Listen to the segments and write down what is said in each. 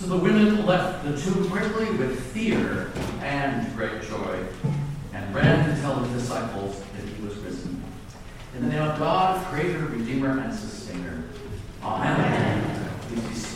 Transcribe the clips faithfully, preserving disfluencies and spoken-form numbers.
So the women left the tomb quickly with fear and great joy, and ran to tell the disciples that he was risen. In the name of God, Creator, Redeemer, and Sustainer. Amen. Amen. Please be seated.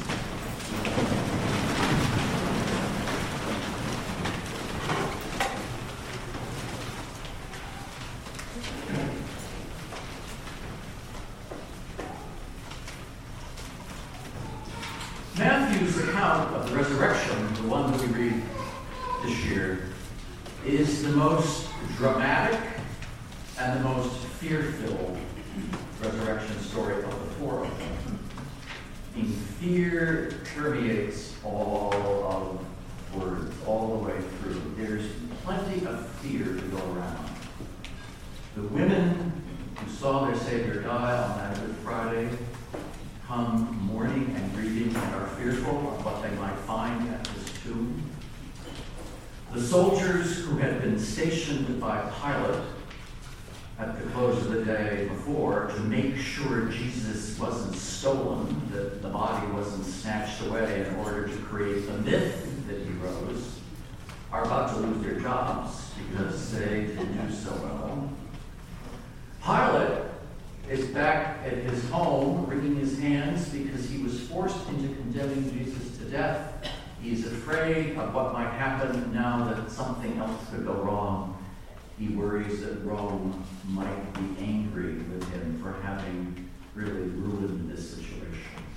Matthew's account of the resurrection, the one that we read this year, is the most dramatic and the most fear-filled resurrection story of the four of them. And fear permeates all of words, all the way through. There's plenty of fear to go around. The women who saw their Savior die on that Good Friday come mourning and grieving and are fearful of what they might find at this tomb. The soldiers who had been stationed by Pilate at the close of the day before to make sure Jesus wasn't stolen, that the body wasn't snatched away in order to create the myth that he rose, are about to lose their jobs because they didn't do so well. Pilate is back at his home, wringing his hands because he was forced into condemning Jesus to death. He's afraid of what might happen now that something else could go wrong. He worries that Rome might be angry with him for having really ruined this situation.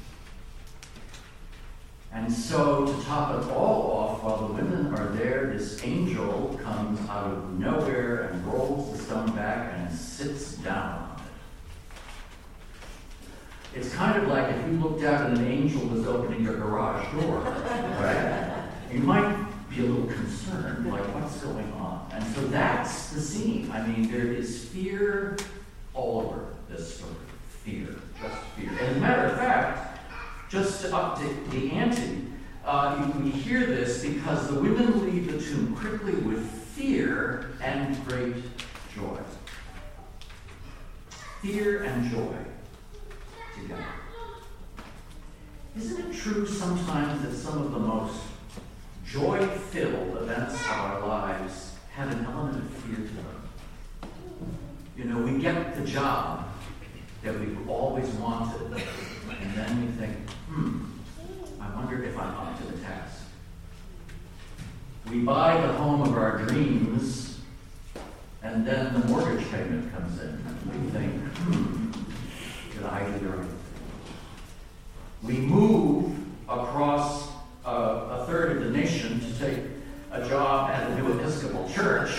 And so, to top it all off, while the women are there, this angel comes out of nowhere and rolls the stone back and sits down. It's kind of like if you looked out and an angel was opening your garage door, right? You might be a little concerned, like, what's going on? And so that's the scene. I mean, there is fear all over this story. Fear, just fear. And as a matter of fact, just to update the ante, uh, we hear this because the women leave the tomb quickly with fear and great joy. Fear and joy together. Isn't it true sometimes that some of the most joy-filled events of our lives have an element of fear to them? You know, we get the job that we've always wanted, and then we think, hmm, I wonder if I'm up to the task. We buy the home of our dreams, and then the mortgage payment comes in, and we think, hmm, did I do the right thing? We move across a, a third of the nation to take a job at a new Episcopal church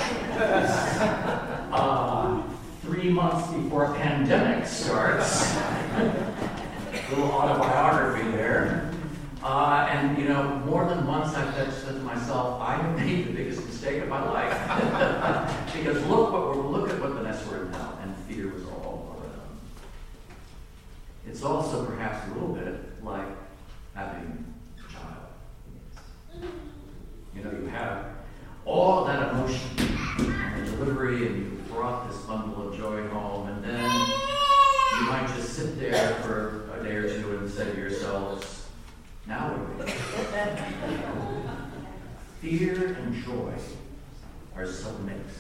uh, three months before pandemic starts. A little autobiography there. Uh, and, you know, more than once I've said to myself, I have made the biggest mistake of my life. Because look what we're, look at what the mess we're in now, and fear was all over them. It's also perhaps a little bit like having a child. You know, you have all that emotion and the delivery, and you brought this bundle of joy home, and then you might just sit there for a day or two and say to yourselves, now what do we do? Fear and joy are so mixed.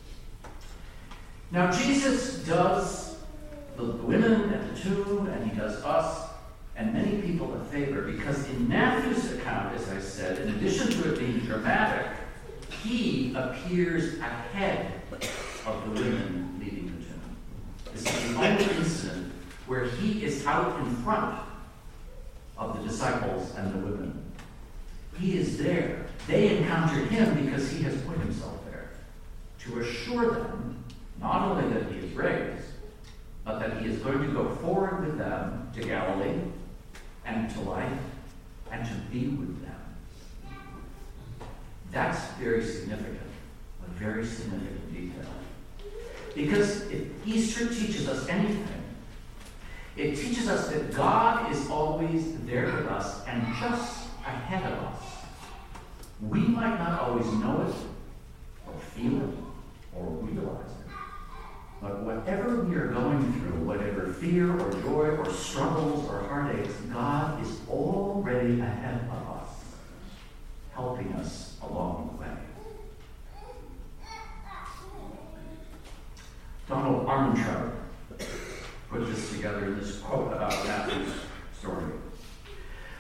Now, Jesus does the women at the tomb, and he does us and many people a favor, because in Matthew's account, as I said, in addition to it being dramatic, he appears ahead of the women leaving the tomb. This is the only incident where he is out in front of the disciples and the women. He is there. They encountered him because he has put himself there to assure them not only that he is raised, but that he is going to go forward with them to Galilee and to life and to be with them. That's very significant, a very significant detail. Because if Easter teaches us anything, it teaches us that God is always there with us and just ahead of us. We might not always know it, or feel it, or realize it. But whatever we are going through, whatever fear or joy or struggles or heartaches, God is already ahead of us.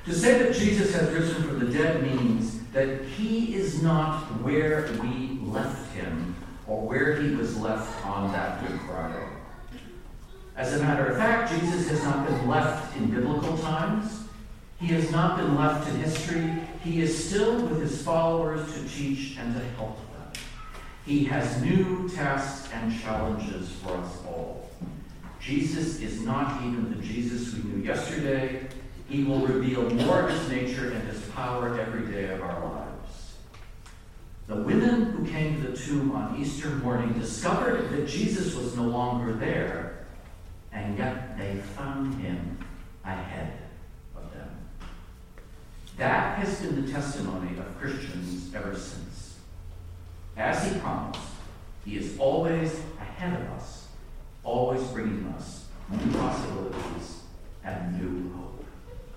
To say that Jesus has risen from the dead means that he is not where we left him or where he was left on that Good Friday. As a matter of fact, Jesus has not been left in biblical times. He has not been left in history. He is still with his followers to teach and to help them. He has new tasks and challenges for us all. Jesus is not even the Jesus we knew yesterday. He will reveal more of his nature and his power every day of our lives. The women who came to the tomb on Easter morning discovered that Jesus was no longer there, and yet they found him ahead of them. That has been the testimony of Christians ever since. As he promised, he is always ahead of us, always bringing us new possibilities and new hope.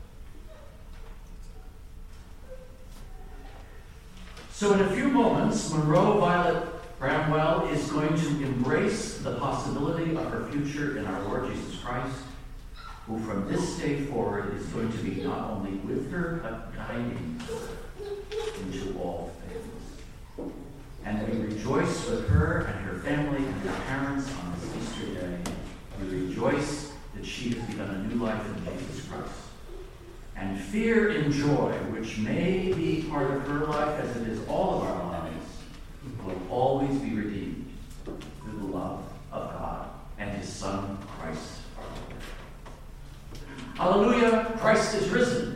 So in a few moments, Monroe Violet Bramwell is going to embrace the possibility of her future in our Lord Jesus Christ, who from this day forward is going to be not only with her, but guiding her into all things. And we rejoice with her and her family and her parents on this Easter day. We rejoice that she has begun a new life in Jesus Christ. And fear and joy, which may be part of her life as it is all of our lives, will always be redeemed through the love of God and his Son, Christ our Lord. Hallelujah! Christ is risen.